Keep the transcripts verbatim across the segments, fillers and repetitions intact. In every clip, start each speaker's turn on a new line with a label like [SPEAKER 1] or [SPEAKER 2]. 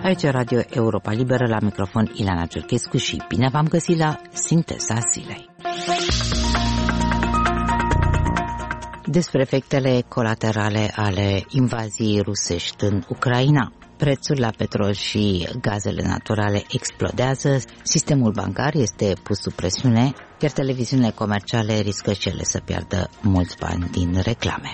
[SPEAKER 1] Aici Radio Europa Liberă, la microfon Ileana Cerchescu și bine v-am găsit la Sinteza Zilei. Despre efectele colaterale ale invaziei rusești în Ucraina. Prețul la petrol și gazele naturale explodează, sistemul bancar este pus sub presiune, iar televiziunile comerciale riscă și ele să piardă mulți bani din reclame.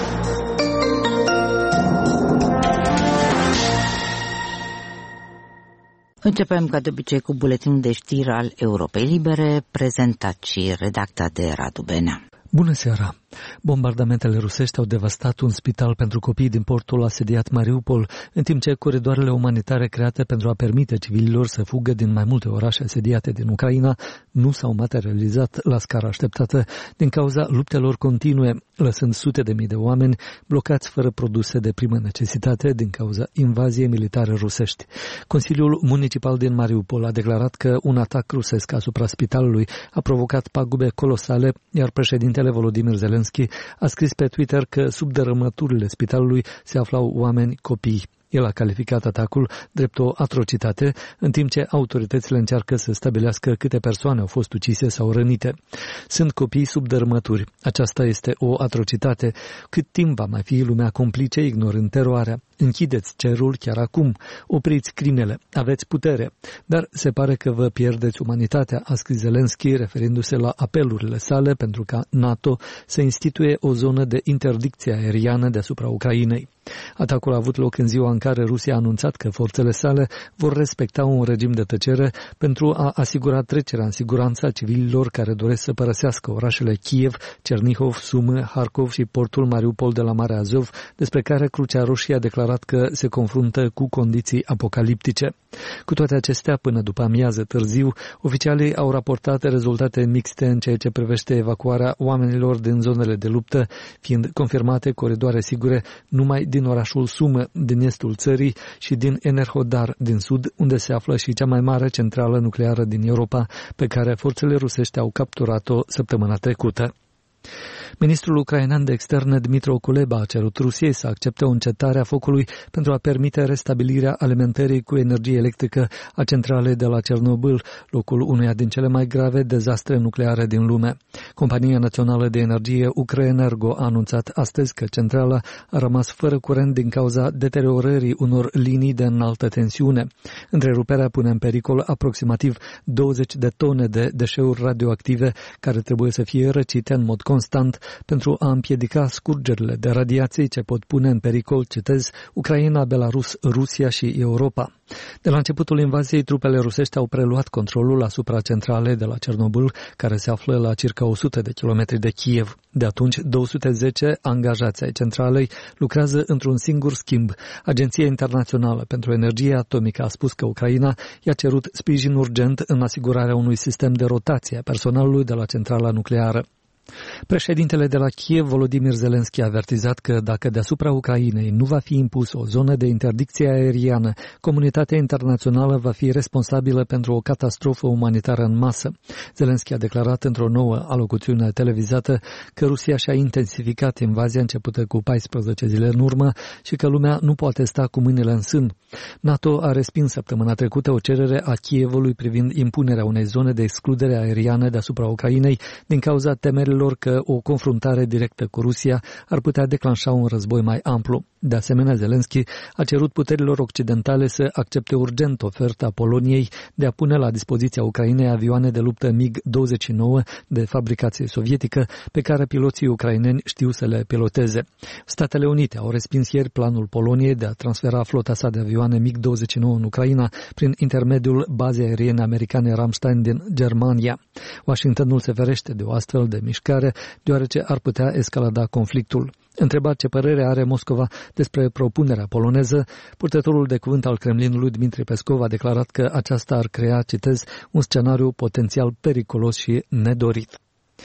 [SPEAKER 1] Începem ca de obicei cu buletinul de știri al Europei Libere, prezentat și redactat de Radu Benea.
[SPEAKER 2] Bună seara! Bombardamentele rusești au devastat un spital pentru copii din portul asediat Mariupol, în timp ce coridoarele umanitare create pentru a permite civililor să fugă din mai multe orașe asediate din Ucraina nu s-au materializat la scara așteptată din cauza luptelor continue, lăsând sute de mii de oameni blocați fără produse de primă necesitate din cauza invaziei militare rusești. Consiliul Municipal din Mariupol a declarat că un atac rusesc asupra spitalului a provocat pagube colosale, iar președintele Volodymyr Zelensky a scris pe Twitter că sub dărâmăturile spitalului se aflau oameni, copii. El a calificat atacul drept o atrocitate, în timp ce autoritățile încearcă să stabilească câte persoane au fost ucise sau rănite. Sunt copii sub dărâmături. Aceasta este o atrocitate. Cât timp va mai fi lumea complice ignorând teroarea? Închideți cerul chiar acum. Opriți crimele. Aveți putere. Dar se pare că vă pierdeți umanitatea, a scris Zelensky, referindu-se la apelurile sale pentru ca NATO să instituie o zonă de interdicție aeriană deasupra Ucrainei. Atacul a avut loc în ziua în care Rusia a anunțat că forțele sale vor respecta un regim de tăcere pentru a asigura trecerea în siguranță a civililor care doresc să părăsească orașele Kiev, Chernihov, Sumă, Harkov și portul Mariupol de la Marea Azov, despre care Crucea Roșie a declarat că se confruntă cu condiții apocaliptice. Cu toate acestea, până după amiază târziu, oficialii au raportat rezultate mixte în ceea ce privește evacuarea oamenilor din zonele de luptă, fiind confirmate coridoare sigure numai din orașul Sumă, din estul țării, și din Enerhodar, din sud, unde se află și cea mai mare centrală nucleară din Europa, pe care forțele rusești au capturat-o săptămâna trecută. Ministrul ucrainean de externe Dmytro Kuleba a cerut Rusiei să accepte o încetare a focului pentru a permite restabilirea alimentării cu energie electrică a centralei de la Cernobâl, locul uneia din cele mai grave dezastre nucleare din lume. Compania Națională de Energie Ucraenergo a anunțat astăzi că centrala a rămas fără curent din cauza deteriorării unor linii de înaltă tensiune. Întreruperea pune în pericol aproximativ douăzeci de tone de deșeuri radioactive care trebuie să fie răcite în mod constant pentru a împiedica scurgerile de radiații ce pot pune în pericol, citez, Ucraina, Belarus, Rusia și Europa. De la începutul invaziei, trupele rusești au preluat controlul asupra centralei de la Cernobâl, care se află la circa o sută de kilometri de Kiev. De atunci, două sute zece angajați ai centralei lucrează într-un singur schimb. Agenția Internațională pentru Energie Atomică a spus că Ucraina i-a cerut sprijin urgent în asigurarea unui sistem de rotație a personalului de la centrala nucleară. Președintele de la Kiev, Volodymyr Zelensky, a avertizat că dacă deasupra Ucrainei nu va fi impus o zonă de interdicție aeriană, comunitatea internațională va fi responsabilă pentru o catastrofă umanitară în masă. Zelensky a declarat într-o nouă alocuțiune televizată că Rusia și-a intensificat invazia începută cu paisprezece zile în urmă și că lumea nu poate sta cu mâinile în sân. NATO a respins săptămâna trecută o cerere a Kievului privind impunerea unei zone de excludere aeriană deasupra Ucrainei din cauza temerilor că o confruntare directă cu Rusia ar putea declanșa un război mai amplu. De asemenea, Zelensky a cerut puterilor occidentale să accepte urgent oferta Poloniei de a pune la dispoziția Ucrainei avioane de luptă MiG douăzeci și nouă de fabricație sovietică pe care piloții ucraineni știu să le piloteze. Statele Unite au respins ieri planul Poloniei de a transfera flota sa de avioane MiG douăzeci și nouă în Ucraina prin intermediul bazei aeriene americane Ramstein din Germania. Washingtonul se ferește de o astfel de mișcare, deoarece ar putea escalada conflictul. Întrebat ce părere are Moscova despre propunerea poloneză, purtătorul de cuvânt al Kremlinului, Dmitri Peskov, a declarat că aceasta ar crea, citez, un scenariu potențial periculos și nedorit.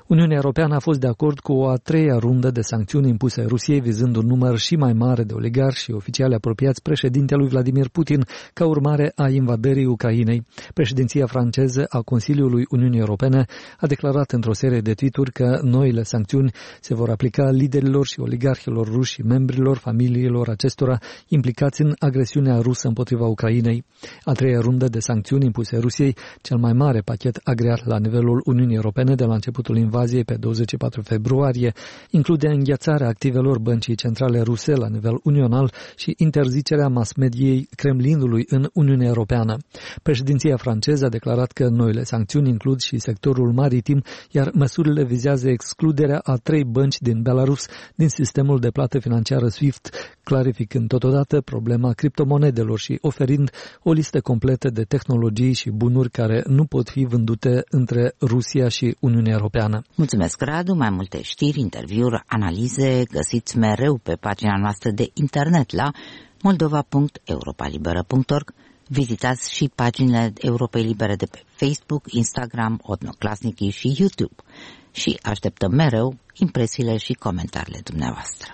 [SPEAKER 2] Uniunea Europeană a fost de acord cu o a treia rundă de sancțiuni impuse Rusiei, vizând un număr și mai mare de oligarhi și oficiali apropiați președintelui Vladimir Putin ca urmare a invadării Ucrainei. Președinția franceză a Consiliului Uniunii Europene a declarat într-o serie de tweet-uri că noile sancțiuni se vor aplica liderilor și oligarhilor ruși și membrilor familiilor acestora implicați în agresiunea rusă împotriva Ucrainei. A treia rundă de sancțiuni impuse Rusiei, cel mai mare pachet agreat la nivelul Uniunii Europene de la începutul invaziei pe douăzeci și patru februarie, include înghețarea activelor băncii centrale ruse la nivel unional și interzicerea mass-mediei Kremlinului în Uniunea Europeană. Președinția franceză a declarat că noile sancțiuni includ și sectorul maritim, iar măsurile vizează excluderea a trei bănci din Belarus din sistemul de plată financiară SWIFT, clarificând totodată problema criptomonedelor și oferind o listă completă de tehnologii și bunuri care nu pot fi vândute între Rusia și Uniunea Europeană.
[SPEAKER 1] Mulțumesc, Radu. Mai multe știri, interviuri, analize găsiți mereu pe pagina noastră de internet la moldova punct europa liberă punct org. Vizitați și paginile Europei Libere de pe Facebook, Instagram, Odnoclasnici și YouTube. Și așteptăm mereu impresiile și comentariile dumneavoastră.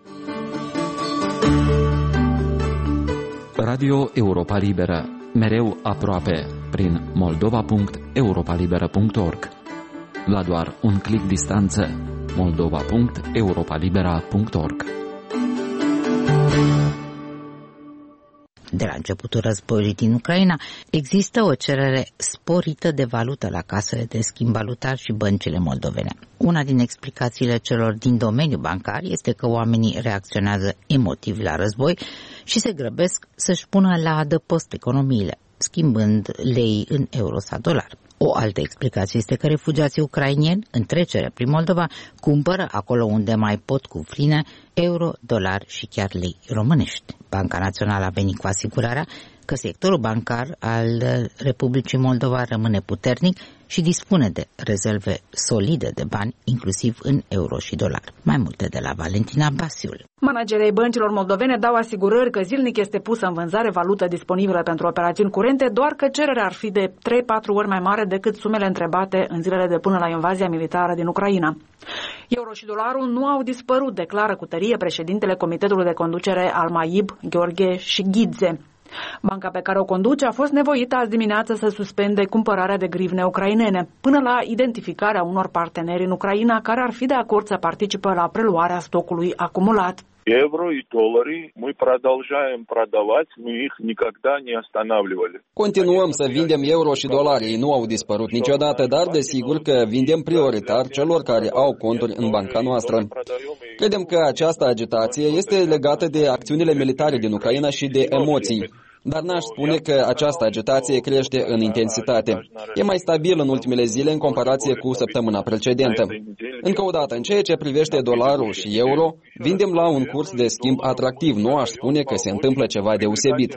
[SPEAKER 3] Radio Europa Liberă, mereu aproape, prin moldova punct europa liberă punct org. La doar un clic distanță, moldova punct europa libera punct org.
[SPEAKER 1] De la începutul războiului din Ucraina, există o cerere sporită de valută la casele de schimb valutar și băncile moldovene. Una din explicațiile celor din domeniul bancar este că oamenii reacționează emotiv la război și se grăbesc să-și pună la adăpost economiile, schimbând lei în euro sau dolar. O altă explicație este că refugiații ucrainieni, în trecere prin Moldova, cumpără acolo unde mai pot cu frine euro, dolar și chiar lei românești. Banca Națională a venit cu asigurarea că sectorul bancar al Republicii Moldova rămâne puternic și dispune de rezerve solide de bani, inclusiv în euro și dolar. Mai multe de la Valentina Basiul.
[SPEAKER 4] Managerii băncilor moldovene dau asigurări că zilnic este pusă în vânzare valută disponibilă pentru operațiuni curente, doar că cererea ar fi de trei patru ori mai mare decât sumele întrebate în zilele de până la invazia militară din Ucraina. Euro și dolarul nu au dispărut, declară cu tărie președintele Comitetului de Conducere al MAIB, Gheorghe Șghidze. Banca pe care o conduce a fost nevoită azi dimineață să suspende cumpărarea de grivne ucrainene, până la identificarea unor parteneri în Ucraina care ar fi de acord să participe la preluarea stocului acumulat.
[SPEAKER 5] Евро и доллары мы продолжаем продавать, мы их никогда не останавливали.
[SPEAKER 6] Continuăm să vindem euro și dolari, ei nu au dispărut niciodată, dar desigur că vindem prioritar celor care au conturi în banca noastră. Credem că această agitație este legată de acțiunile militare din Ucraina și de emoții. Dar n-aș spune că această agitație crește în intensitate. E mai stabil în ultimele zile în comparație cu săptămâna precedentă. Încă o dată, în ceea ce privește dolarul și euro, vindem la un curs de schimb atractiv. Nu aș spune că se întâmplă ceva deosebit.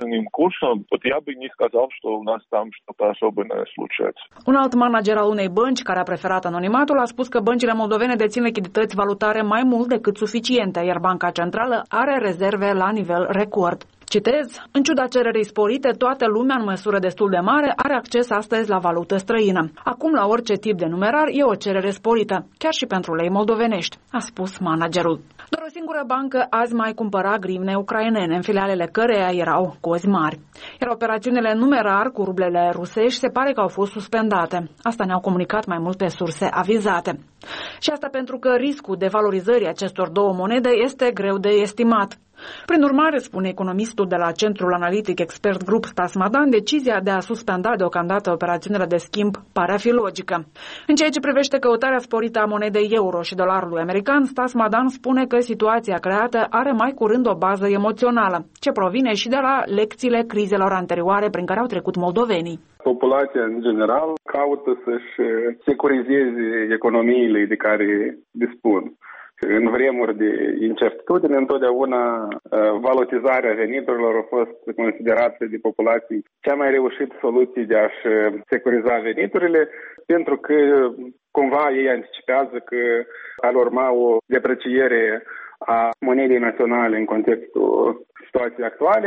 [SPEAKER 4] Un alt manager al unei bănci, care a preferat anonimatul, a spus că băncile moldovene dețin lichidități valutare mai mult decât suficiente, iar Banca Centrală are rezerve la nivel record. Citez, în ciuda cererii sporite, toată lumea în măsură destul de mare are acces astăzi la valută străină. Acum, la orice tip de numerar, e o cerere sporită, chiar și pentru lei moldovenești, a spus managerul. Doar o singură bancă azi mai cumpăra grivne ucrainene, în filialele căreia erau cozi mari. Iar operațiunile numerar cu rublele rusești se pare că au fost suspendate. Asta ne-au comunicat mai multe surse avizate. Și asta pentru că riscul de valorizării acestor două monede este greu de estimat. Prin urmare, spune economistul de la Centrul Analitic Expert Group Stas Madan, decizia de a suspenda deocamdată operațiunile de schimb pare a fi logică. În ceea ce privește căutarea sporită a monedei euro și dolarului american, Stas Madan spune că situația creată are mai curând o bază emoțională, ce provine și de la lecțiile crizelor anterioare prin care au trecut moldovenii.
[SPEAKER 7] Populația, în general, caută să-și securizeze economiile de care dispun. În vremuri de incertitudine, întotdeauna valutizarea veniturilor a fost considerată de populație cea mai reușită soluție de a-și securiza veniturile, pentru că cumva ei anticipează că ar urma o depreciere a monedei naționale în contextul situației actuale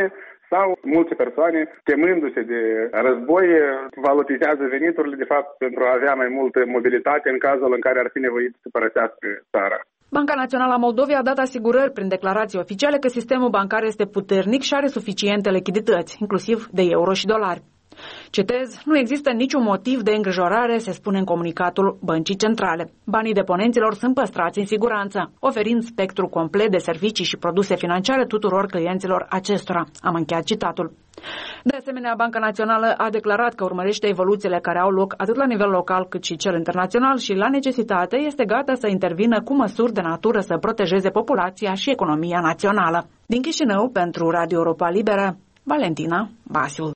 [SPEAKER 7] Sau multe persoane, temându-se de război, valutizează veniturile, de fapt, pentru a avea mai multă mobilitate în cazul în care ar fi nevoit să părăsească țara.
[SPEAKER 4] Banca Națională a Moldovei a dat asigurări prin declarații oficiale că sistemul bancar este puternic și are suficiente lichidități, inclusiv de euro și dolari. Citez, nu există niciun motiv de îngrijorare, se spune în comunicatul Băncii Centrale. Banii deponenților sunt păstrați în siguranță, oferind spectru complet de servicii și produse financiare tuturor clienților acestora. Am încheiat citatul. De asemenea, Banca Națională a declarat că urmărește evoluțiile care au loc atât la nivel local cât și cel internațional și, la necesitate, este gata să intervină cu măsuri de natură să protejeze populația și economia națională. Din Chișinău, pentru Radio Europa Liberă, Valentina Basiul.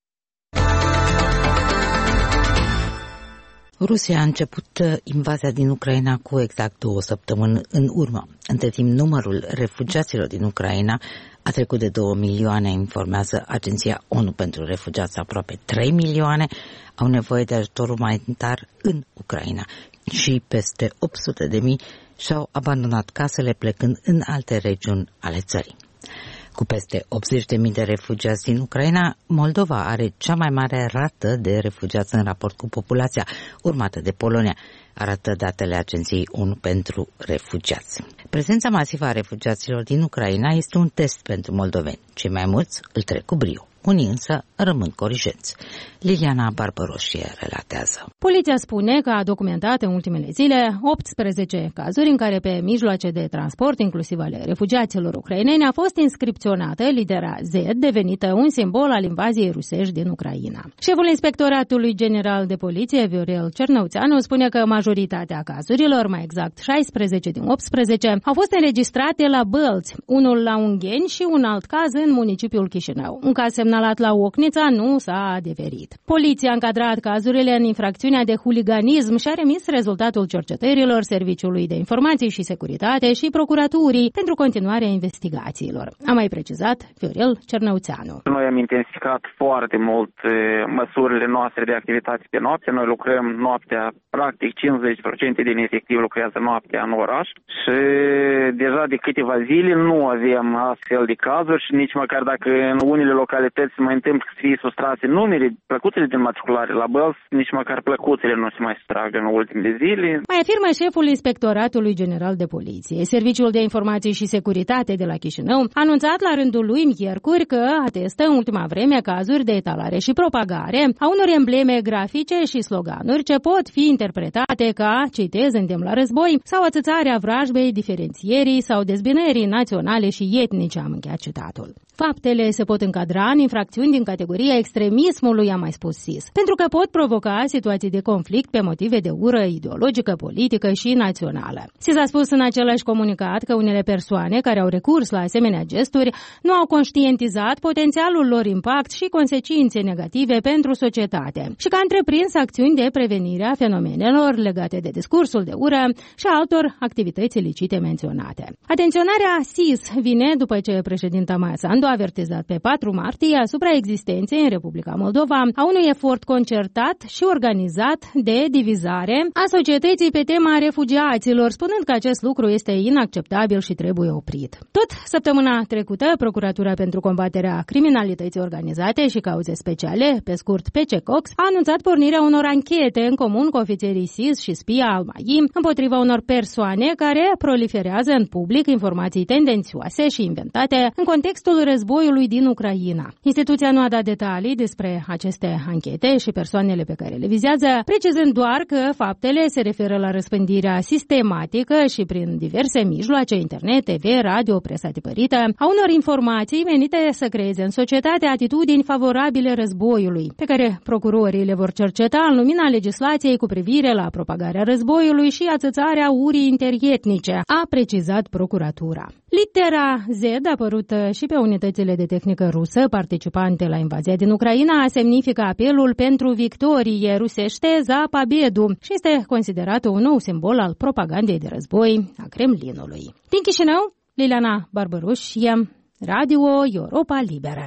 [SPEAKER 1] Rusia a început invazia din Ucraina cu exact două săptămâni în urmă. Între timp, numărul refugiaților din Ucraina a trecut de două milioane, informează Agenția ONU pentru Refugiați. Aproape trei milioane au nevoie de ajutor umanitar în Ucraina și peste opt sute de mii și-au abandonat casele plecând în alte regiuni ale țării. Cu peste optzeci de mii de refugiați din Ucraina, Moldova are cea mai mare rată de refugiați în raport cu populația, urmată de Polonia, arată datele Agenției ONU pentru Refugiați. Prezența masivă a refugiaților din Ucraina este un test pentru moldoveni. Cei mai mulți îl trec cu brio. Unii însă rămân corijenți. Liliana Barbaroșie relatează.
[SPEAKER 8] Poliția spune că a documentat în ultimele zile optsprezece cazuri în care pe mijloace de transport, inclusiv ale refugiaților ucraineni, a fost inscripționată litera Z, devenită un simbol al invaziei rusești din Ucraina. Șeful Inspectoratului General de Poliție, Viorel Cernăuțeanu, spune că majoritatea cazurilor, mai exact șaisprezece din optsprezece, au fost înregistrate la Bălți, unul la Ungheni și un alt caz în municipiul Chișinău. Un caz semnalat la Ocnița nu s-a adeverit. Poliția a încadrat cazurile în infracțiunea de huliganism și a remis rezultatul cercetărilor Serviciului de Informații și Securitate și Procuraturii pentru continuarea investigațiilor. A mai precizat Viorel Cernăuțeanu.
[SPEAKER 9] Noi am intensificat foarte mult măsurile noastre de activitate pe noapte. Noi lucrăm noaptea, practic cincizeci la sută din efectiv lucrează noaptea în oraș și deja de câteva zile nu avem astfel de cazuri și nici măcar dacă în unele localități se mai întâmplă să fie sustrase numere, plăcuțele din matriculare la Bălți, nici măcar plăcuțele nu se mai sustrag în ultimele zile.
[SPEAKER 8] Mai afirmă șeful Inspectoratului General de Poliție. Serviciul de Informații și Securitate de la Chișinău a anunțat la rândul lui miercuri că atestă în ultima vreme cazuri de etalare și propagare a unor embleme grafice și sloganuri ce pot fi interpretate ca, citez, îndemn la război sau atâțarea vrajbei, diferențierii sau dezbinării naționale și etnice, am încheiat citatul. Faptele se pot încadra în infracțiuni din categoria extremismului, a mai spus S I S, pentru că pot provoca situații de conflict pe motive de ură ideologică, politică și națională. S I S a spus în același comunicat că unele persoane care au recurs la asemenea gesturi nu au conștientizat potențialul lor impact și consecințe negative pentru societate și că a întreprins acțiuni de prevenire a fenomenelor legate de discursul de ură și altor activități ilicite menționate. Atenționarea S I S vine după ce președinta Maia Sandu a avertizat pe patru martie asupra existenței în Republica Moldova a unui efort concertat și organizat de divizare a societății pe tema refugiaților, spunând că acest lucru este inacceptabil și trebuie oprit. Tot săptămâna trecută, Procuratura pentru combaterea criminalității organizate și cauze speciale, pe scurt P C C O X, a anunțat pornirea unor anchete în comun cu ofițerii S I S și spia al M A I împotriva unor persoane care proliferează în public informații tendențioase și inventate în contextul războiului din Ucraina. Instituția nu a dat detalii despre aceste anchete și persoanele pe care le vizează, precizând doar că faptele se referă la răspândirea sistematică și prin diverse mijloace, internet, T V, radio, presa tipărită, a unor informații menite să creeze în societate atitudini favorabile războiului, pe care procurorii le vor cerceta în lumina legislației cu privire la propagarea războiului și ațățarea urii interietnice, a precizat procuratura. Litera Z, apărută și pe unitățile de tehnică rusă participante la invazia din Ucraina, semnifică apelul pentru victorie rusește za Pabedu și este considerat un nou simbol al propagandei de război a Kremlinului. Din Chișinău, Liliana Barbaroșie, Radio Europa Liberă.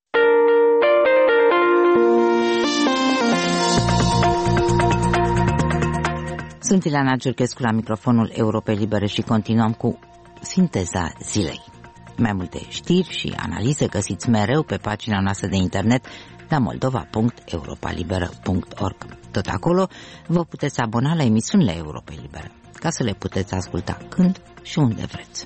[SPEAKER 1] Sunt Ileana Giurchescu la microfonul Europei Libere și continuăm cu sinteza zilei. Mai multe știri și analize găsiți mereu pe pagina noastră de internet la moldova punct europa liberă punct org. Tot acolo vă puteți abona la emisiunile Europa Liberă, ca să le puteți asculta când și unde vreți.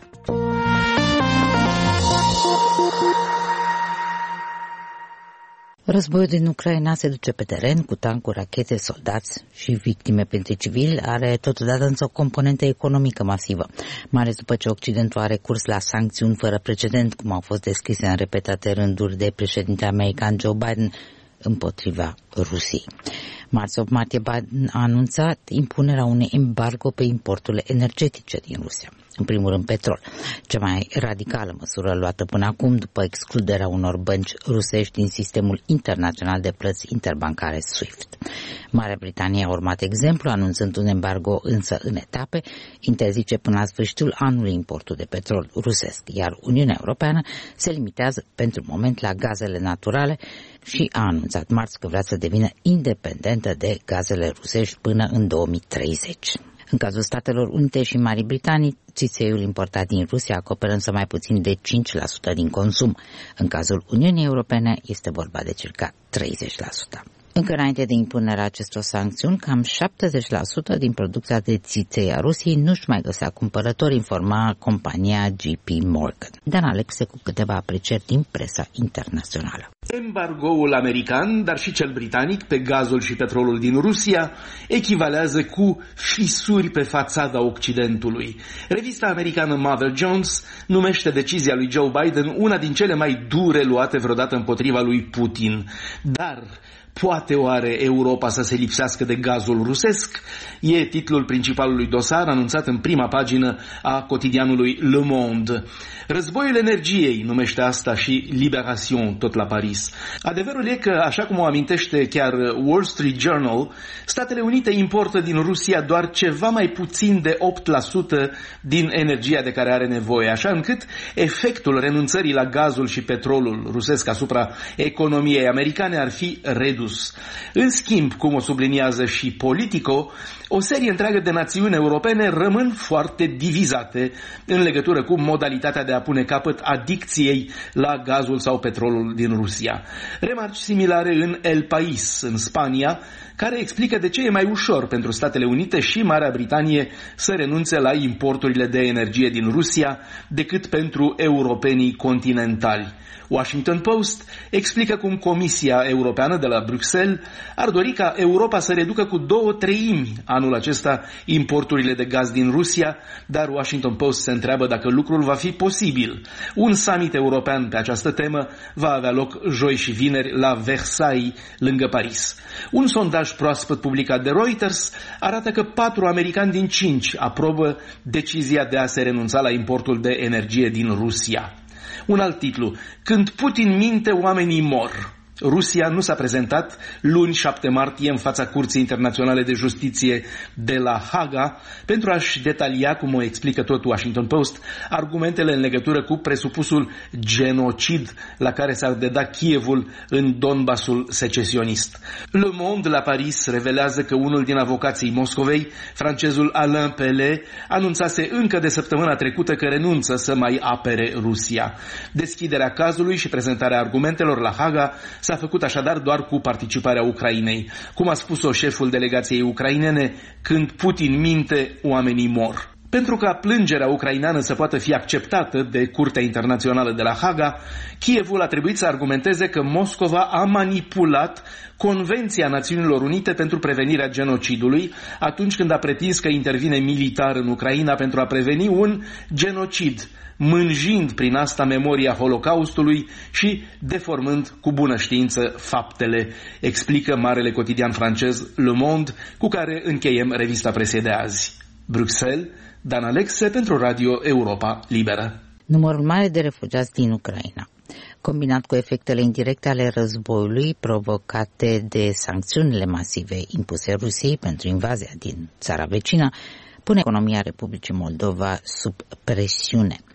[SPEAKER 1] Războiul din Ucraina se duce pe teren cu tancuri, rachete, soldați și victime pentru civili, are totodată însă o componentă economică masivă, mai ales după ce Occidentul a recurs la sancțiuni fără precedent, cum au fost descrise în repetate rânduri de președintele american Joe Biden împotriva Rusiei. Marți opt martie Biden a anunțat impunerea unui embargo pe importurile energetice din Rusia. În primul rând petrol, cea mai radicală măsură luată până acum după excluderea unor bănci rusești din sistemul internațional de plăți interbancare SWIFT. Marea Britanie a urmat exemplu, anunțând un embargo însă în etape, interzice până la sfârșitul anului importul de petrol rusesc, iar Uniunea Europeană se limitează pentru moment la gazele naturale și a anunțat marți că vrea să devină independentă de gazele rusești până în două mii treizeci. În cazul Statelor Unite și Marii Britanii, țițeiul importat din Rusia acoperă însă mai puțin de cinci la sută din consum. În cazul Uniunii Europene este vorba de circa treizeci la sută. Încă înainte de impunerea acestor sancțiuni, cam șaptezeci la sută din producția de țiței a Rusiei nu-și mai găsea cumpărători, informa compania J P Morgan. Dan Alexe cu câteva aprecieri din presa internațională.
[SPEAKER 10] Embargoul american, dar și cel britanic pe gazul și petrolul din Rusia echivalează cu fisuri pe fațada Occidentului. Revista americană Mother Jones numește decizia lui Joe Biden una din cele mai dure luate vreodată împotriva lui Putin. Dar poate oare Europa să se lipsească de gazul rusesc? E titlul principalului dosar anunțat în prima pagină a cotidianului Le Monde. Războiul energiei numește asta și Libération, tot la Paris. Adevărul e că, așa cum o amintește chiar Wall Street Journal, Statele Unite importă din Rusia doar ceva mai puțin de opt la sută din energia de care are nevoie, așa încât efectul renunțării la gazul și petrolul rusesc asupra economiei americane ar fi redus. În schimb, cum o subliniază și Politico, o serie întreagă de națiuni europene rămân foarte divizate în legătură cu modalitatea de a pune capăt adicției la gazul sau petrolul din Rusia. Remarci similare în El País, în Spania, care explică de ce e mai ușor pentru Statele Unite și Marea Britanie să renunțe la importurile de energie din Rusia decât pentru europenii continentali. Washington Post explică cum Comisia Europeană de la Bruxelles ar dori ca Europa să reducă cu două treimi anul acesta importurile de gaz din Rusia, dar Washington Post se întreabă dacă lucrul va fi posibil. Un summit european pe această temă va avea loc joi și vineri la Versailles, lângă Paris. Un sondaj proaspăt publicat de Reuters arată că patru americani din cinci aprobă decizia de a se renunța la importul de energie din Rusia. Un alt titlu: Când Putin minte, oamenii mor. Rusia nu s-a prezentat luni șapte martie în fața Curții Internaționale de Justiție de la Haga pentru a-și detalia, cum o explică tot Washington Post, argumentele în legătură cu presupusul genocid la care s-ar deda Kievul în Donbasul secesionist. Le Monde la Paris revelează că unul din avocații Moscovei, francezul Alain Pelé, anunțase încă de săptămâna trecută că renunță să mai apere Rusia. Deschiderea cazului și prezentarea argumentelor la Haga s-a făcut așadar doar cu participarea Ucrainei. Cum a spus-o șeful delegației ucrainene, când Putin minte, oamenii mor. Pentru ca plângerea ucraineană să poată fi acceptată de Curtea Internațională de la Haga, Kievul a trebuit să argumenteze că Moscova a manipulat Convenția Națiunilor Unite pentru prevenirea genocidului atunci când a pretins că intervine militar în Ucraina pentru a preveni un genocid, mânjind prin asta memoria Holocaustului și deformând cu bună știință faptele, explică marele cotidian francez Le Monde, cu care încheiem revista presei de azi. Bruxelles, Dan Alexe pentru Radio Europa Liberă.
[SPEAKER 1] Numărul mare de refugiați din Ucraina, combinat cu efectele indirecte ale războiului provocate de sancțiunile masive impuse Rusiei pentru invazia din țara vecină, pune economia Republicii Moldova sub presiune.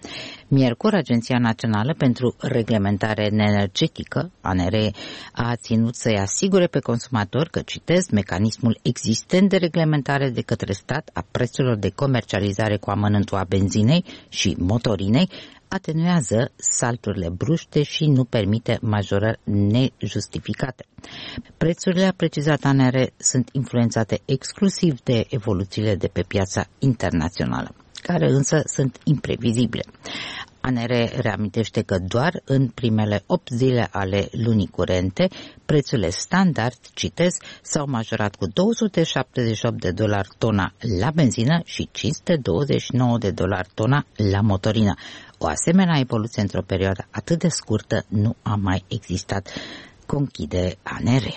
[SPEAKER 1] Miercuri, Agenția Națională pentru Reglementare Energetică, A N R, a ținut să-i asigure pe consumatori că, citesc, mecanismul existent de reglementare de către stat a prețurilor de comercializare cu amănântul a benzinei și motorinei atenuează salturile bruște și nu permite majorări nejustificate. Prețurile, a precizat A N R, sunt influențate exclusiv de evoluțiile de pe piața internațională, care însă sunt imprevizibile. A N R reamintește că doar în primele opt zile ale lunii curente, prețurile standard, citesc, s-au majorat cu două sute șaptezeci și opt de dolari tona la benzină și cinci sute douăzeci și nouă de dolari tona la motorină. O asemenea evoluție într-o perioadă atât de scurtă nu a mai existat, conchide A N R.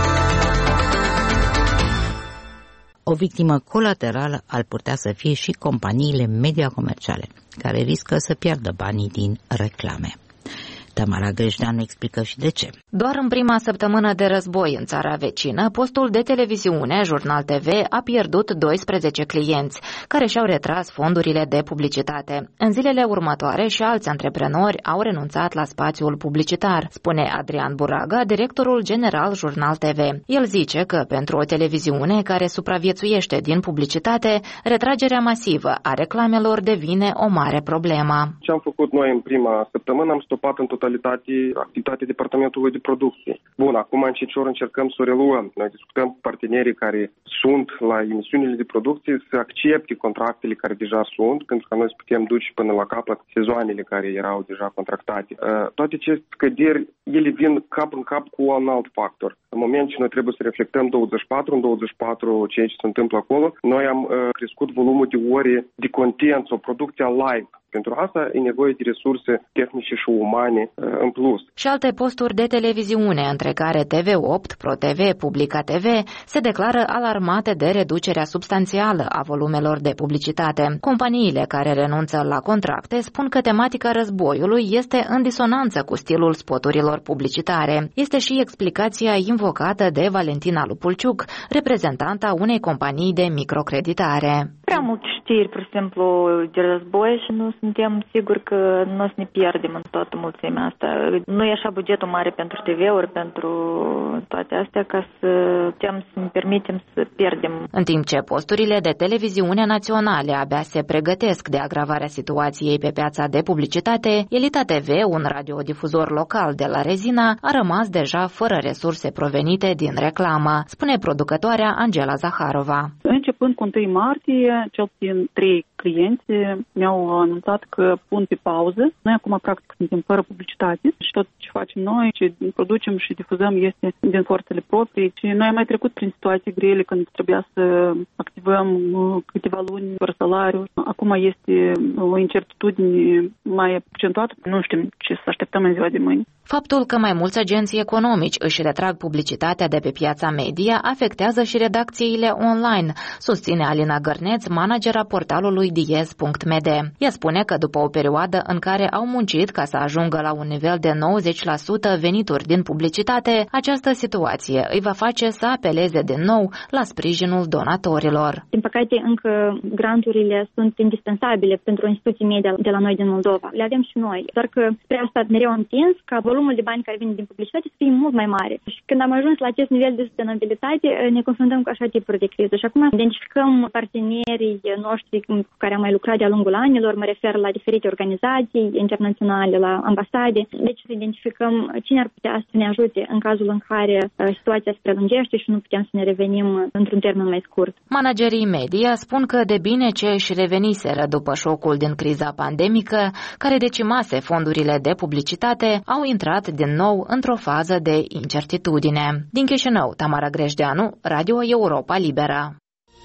[SPEAKER 1] O victimă colaterală ar putea să fie și companiile media comerciale, care riscă să piardă banii din reclame. Tamara Grejdeanu explică și de ce.
[SPEAKER 11] Doar în prima săptămână de război în țara vecină, postul de televiziune Jurnal T V a pierdut doisprezece clienți, care și-au retras fondurile de publicitate. În zilele următoare și alți antreprenori au renunțat la spațiul publicitar, spune Adrian Buraga, directorul general Jurnal T V. El zice că pentru o televiziune care supraviețuiește din publicitate, retragerea masivă a reclamelor devine o mare problemă.
[SPEAKER 12] Ce am făcut noi în prima săptămână, am stopat în totalitate activitatea departamentului de producție. Bun, acum încet-ușor încercăm să o reluăm. Noi discutăm cu partenerii care sunt la emisiunile de producție să accepte contractele care deja sunt, pentru că noi să putem duce până la capăt sezoanele care erau deja contractate. Toate aceste scăderi, ele vin cap în cap cu un alt factor. În moment ce noi trebuie să reflectăm douăzeci și patru, în douăzeci și patru ceea ce se întâmplă acolo, noi am crescut volumul de ore de content sau producția live. Pentru asta e nevoie de resurse tehnice și umane în plus.
[SPEAKER 11] Și alte posturi de televiziune, între care T V opt, ProTV, Publica T V, se declară alarmate de reducerea substanțială a volumelor de publicitate. Companiile care renunță la contracte spun că tematica războiului este în disonanță cu stilul spoturilor publicitare. Este și explicația invocată de Valentina Lupulciuc, reprezentanta unei companii de microcreditare.
[SPEAKER 13] Prea mult știri, pur și simplu, de război și nu suntem siguri că nu o să ne pierdem în toată mulțimea asta. Nu e așa bugetul mare pentru T V-uri, pentru toate astea, ca să putem să ne permitem să pierdem.
[SPEAKER 11] În timp ce posturile de televiziune naționale abia se pregătesc de agravarea situației pe piața de publicitate, Elita T V, un radiodifuzor local de la Rezina, a rămas deja fără resurse provenite din reclamă, spune producătoarea Angela Zaharova.
[SPEAKER 14] Începând cu întâi martie, cel puțin trei clienți mi-au anunțat că pun pe pauză. Noi acum, practic, suntem fără publicitate și tot ce facem noi, ce producem și difuzăm este din forțele proprii. Și noi am mai trecut prin situații grele când trebuia să activăm câteva luni fără salariu. Acum este o incertitudine mai accentuată. Nu știm ce să așteptăm în ziua de mâine.
[SPEAKER 11] Faptul că mai mulți agenții economici își retrag publicitatea de pe piața media afectează și redacțiile online, susține Alina Gărneț, managera portalului diez punct m d. Ea spune că după o perioadă în care au muncit ca să ajungă la un nivel de nouăzeci la sută venituri din publicitate, această situație îi va face să apeleze din nou la sprijinul donatorilor.
[SPEAKER 15] Din păcate, încă granturile sunt indispensabile pentru instituții media de la noi din Moldova. Le avem și noi, doar că spre asta mereu am tins ca volumul de bani care vin din publicitate să fie mult mai mare. Și când am ajuns la acest nivel de sustenabilitate, ne confruntăm cu așa tipuri de criză. Și acum identificăm partenerii noștri cu care am mai lucrat de-a lungul anilor, mă refer la diferite organizații internaționale, la ambasade. Deci să identificăm cine ar putea să ne ajute în cazul în care situația se prelungește și nu putem să ne revenim într-un termen mai scurt.
[SPEAKER 11] Managerii media spun că de bine ce își reveniseră după șocul din criza pandemică, care decimase fondurile de publicitate, au intrat din nou într-o fază de incertitudine. Din Chișinău, Tamara Grejdeanu, Radio Europa Liberă.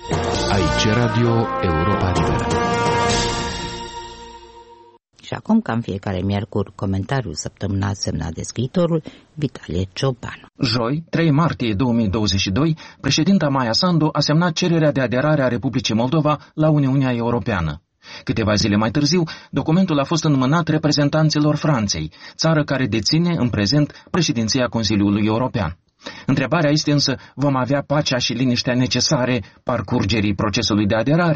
[SPEAKER 3] Aici Radio Europa Liberă.
[SPEAKER 1] Și acum, ca în fiecare miercuri, comentariul săptămânal semnat de scriitorul Vitalie Ciobanu.
[SPEAKER 16] Joi, trei martie două mii douăzeci și doi, președinta Maia Sandu a semnat cererea de aderare a Republicii Moldova la Uniunea Europeană. Câteva zile mai târziu, documentul a fost înmânat reprezentanților Franței, țară care deține în prezent președinția Consiliului European. Întrebarea este însă, vom avea pacea și liniștea necesare parcurgerii procesului de aderare?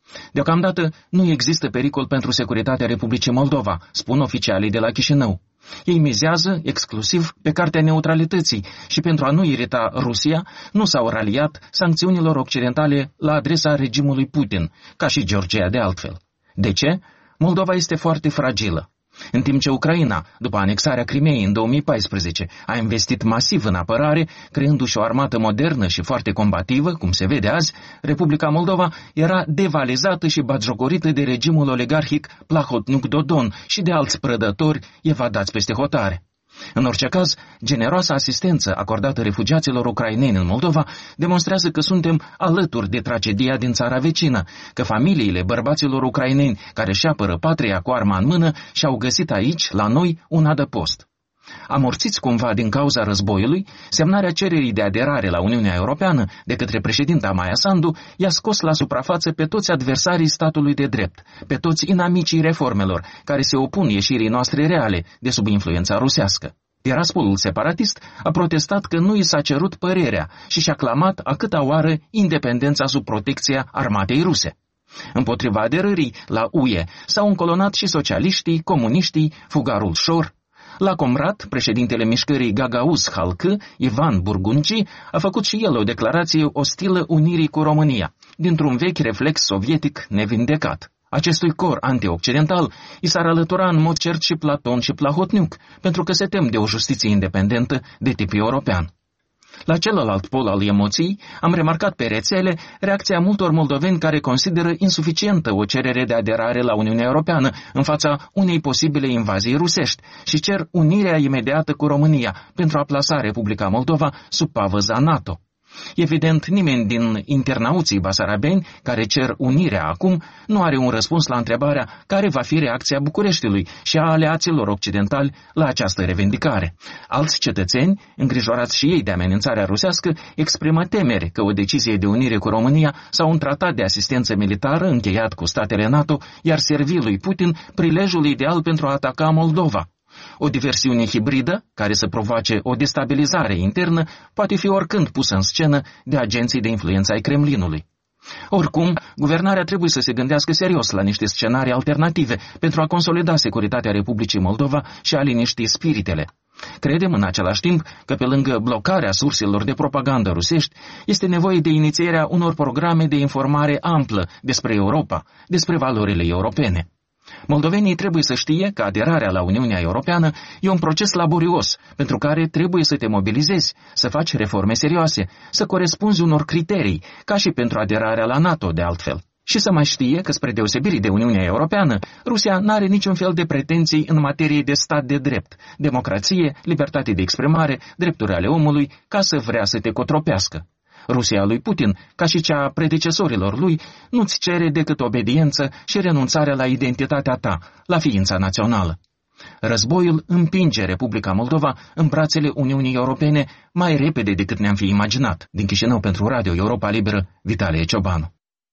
[SPEAKER 16] Deocamdată nu există pericol pentru securitatea Republicii Moldova, spun oficialii de la Chișinău. Ei mizează exclusiv pe cartea neutralității și pentru a nu irita Rusia, nu s-au raliat sancțiunilor occidentale la adresa regimului Putin, ca și Georgia de altfel. De ce? Moldova este foarte fragilă. În timp ce Ucraina, după anexarea Crimeei în două mii paisprezece, a investit masiv în apărare, creându-și o armată modernă și foarte combativă, cum se vede azi, Republica Moldova era devalizată și batjocorită de regimul oligarhic Plahotniuc-Dodon și de alți prădători evadați peste hotare. În orice caz, generoasa asistență acordată refugiaților ucraineni în Moldova demonstrează că suntem alături de tragedia din țara vecină, că familiile bărbaților ucraineni care își apără patria cu arma în mână și-au găsit aici, la noi, un adăpost. Amorțiți cumva din cauza războiului, semnarea cererii de aderare la Uniunea Europeană de către președinta Maia Sandu i-a scos la suprafață pe toți adversarii statului de drept, pe toți inamicii reformelor, care se opun ieșirii noastre reale de sub influența rusească. Tiraspolul separatist a protestat că nu i s-a cerut părerea și și-a clamat a câta oară independența sub protecția armatei ruse. Împotriva aderării la U E s-au încolonat și socialiștii, comuniștii, fugarul Șor. La Comrat, președintele mișcării Gagauz Halkă, Ivan Burgunci, a făcut și el o declarație ostilă unirii cu România, dintr-un vechi reflex sovietic nevindecat. Acestui cor antioccidental i s-ar alătura în mod cert și Platon și Plahotniuc, pentru că se tem de o justiție independentă de tip european. La celălalt pol al emoției, am remarcat pe rețele reacția multor moldoveni care consideră insuficientă o cerere de aderare la Uniunea Europeană în fața unei posibile invazii rusești și cer unirea imediată cu România pentru a plasa Republica Moldova sub pavăza NATO. Evident, nimeni din internauții basarabeni care cer unirea acum nu are un răspuns la întrebarea care va fi reacția Bucureștiului și a aleaților occidentali la această revendicare. Alți cetățeni, îngrijorați și ei de amenințarea rusească, exprimă temere că o decizie de unire cu România sau un tratat de asistență militară încheiat cu statele NATO i-ar servi lui Putin prilejul ideal pentru a ataca Moldova. O diversiune hibridă, care să provoace o destabilizare internă, poate fi oricând pusă în scenă de agenții de influență ai Kremlinului. Oricum, guvernarea trebuie să se gândească serios la niște scenarii alternative pentru a consolida securitatea Republicii Moldova și a liniști spiritele. Credem în același timp că pe lângă blocarea surselor de propagandă rusești, este nevoie de inițierea unor programe de informare amplă despre Europa, despre valorile europene. Moldovenii trebuie să știe că aderarea la Uniunea Europeană e un proces laborios, pentru care trebuie să te mobilizezi, să faci reforme serioase, să corespunzi unor criterii, ca și pentru aderarea la NATO de altfel. Și să mai știe că, spre deosebire de Uniunea Europeană, Rusia n-are niciun fel de pretenții în materie de stat de drept, democrație, libertate de exprimare, drepturi ale omului, ca să vrea să te cotropească. Rusia lui Putin, ca și cea a predecesorilor lui, nu-ți cere decât obediență și renunțarea la identitatea ta, la ființa națională. Războiul împinge Republica Moldova în brațele Uniunii Europene mai repede decât ne-am fi imaginat. Din Chișinău pentru Radio Europa Liberă, Vitalie Ciobanu.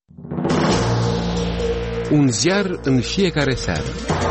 [SPEAKER 17] Un ziar în fiecare seară.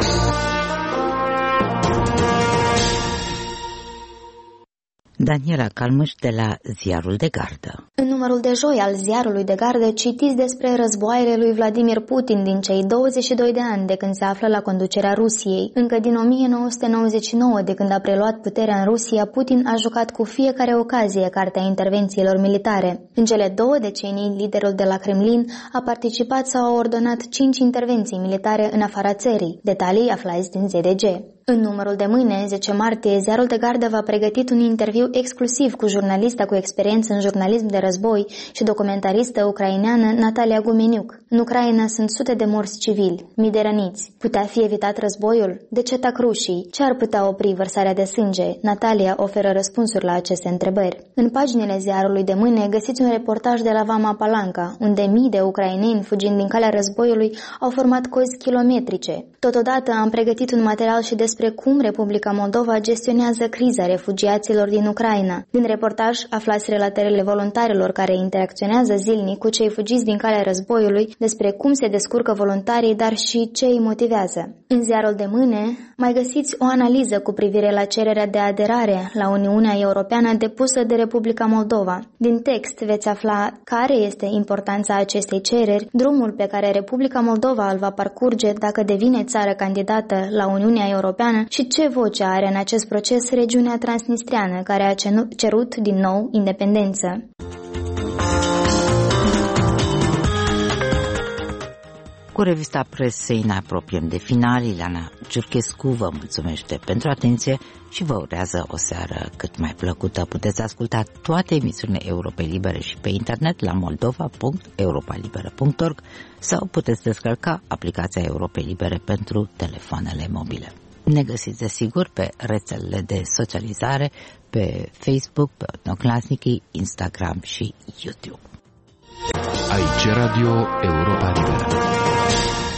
[SPEAKER 1] Daniela Calmâș de la Ziarul de Gardă.
[SPEAKER 18] În numărul de joi al Ziarului de Gardă citiți despre războaiele lui Vladimir Putin din cei douăzeci și doi de ani de când se află la conducerea Rusiei. Încă din o mie nouă sute nouăzeci și nouă, de când a preluat puterea în Rusia, Putin a jucat cu fiecare ocazie cartea intervențiilor militare. În cele două decenii, liderul de la Kremlin a participat sau a ordonat cinci intervenții militare în afara țării. Detalii aflați din Z D G. În numărul de mâine, zece martie, Ziarul de Gardă v-a pregătit un interviu exclusiv cu jurnalista cu experiență în jurnalism de război și documentaristă ucraineană Natalia Gumeniuc. În Ucraina sunt sute de morți civili, mii de răniți. Putea fi evitat războiul? De ce tac rușii? Ce ar putea opri vărsarea de sânge? Natalia oferă răspunsuri la aceste întrebări. În paginile Ziarului de mâine găsiți un reportaj de la Vama Palanca, unde mii de ucraineni, fugind din calea războiului, au format cozi kilometrice. Totodată am pregătit un material și despre despre cum Republica Moldova gestionează criza refugiaților din Ucraina. Din reportaj aflați relatările voluntarilor care interacționează zilnic cu cei fugiți din calea războiului, despre cum se descurcă voluntarii, dar și ce îi motivează. În ziarul de mâine mai găsiți o analiză cu privire la cererea de aderare la Uniunea Europeană depusă de Republica Moldova. Din text veți afla care este importanța acestei cereri, drumul pe care Republica Moldova îl va parcurge dacă devine țară candidată la Uniunea Europeană și ce voce are în acest proces regiunea transnistreană, care a cerut din nou independență.
[SPEAKER 1] Cu revista presei ne apropiem de final. Ileana Ciurchescu vă mulțumește pentru atenție și vă urează o seară cât mai plăcută. Puteți asculta toate emisiunile Europei Libere și pe internet la moldova punct europa liberă punct org sau puteți descărca aplicația Europei Libere pentru telefoanele mobile. Ne găsiți desigur pe rețelele de socializare, pe Facebook, pe Odnoclasnici, Instagram și YouTube.
[SPEAKER 17] Aici Radio Europa Liberă.